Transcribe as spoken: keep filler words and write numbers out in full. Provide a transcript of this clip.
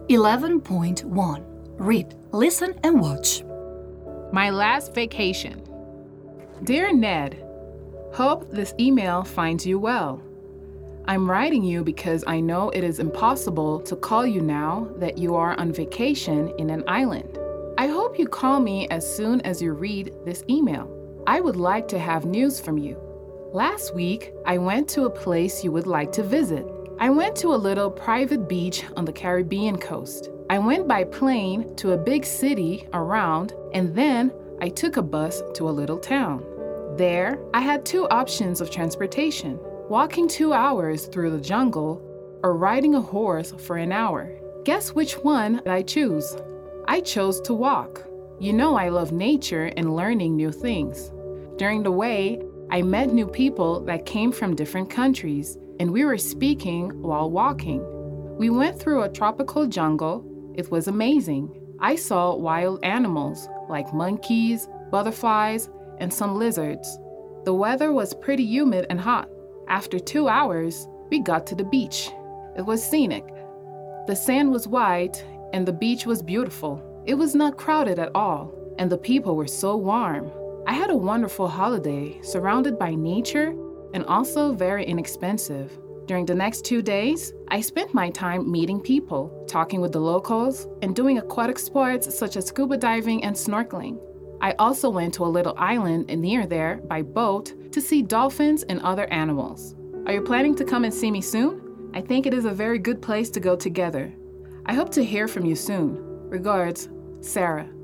eleven point one. Read, listen, and watch. My last vacation. Dear Ned, hope this email finds you well. I'm writing you because I know it is impossible to call you now that you are on vacation in an island. I hope you call me as soon as you read this email. I would like to have news from you. Last week, I went to a place you would like to visit. I went to a little private beach on the Caribbean coast. I went by plane to a big city around, and then I took a bus to a little town. There, I had two options of transportation: walking two hours through the jungle or riding a horse for an hour. Guess which one I choose? I chose to walk. You know I love nature and learning new things. During the way, I met new people that came from different countries, and we were speaking while walking. We went through a tropical jungle. It was amazing. I saw wild animals like monkeys, butterflies, and some lizards. The weather was pretty humid and hot. After two hours, we got to the beach. It was scenic. The sand was white, and the beach was beautiful. It was not crowded at all, and the people were so warm. I had a wonderful holiday, surrounded by nature and also very inexpensive. During the next two days, I spent my time meeting people, talking with the locals, and doing aquatic sports such as scuba diving and snorkeling. I also went to a little island near there by boat to see dolphins and other animals. Are you planning to come and see me soon? I think it is a very good place to go together. I hope to hear from you soon. Regards, Sarah.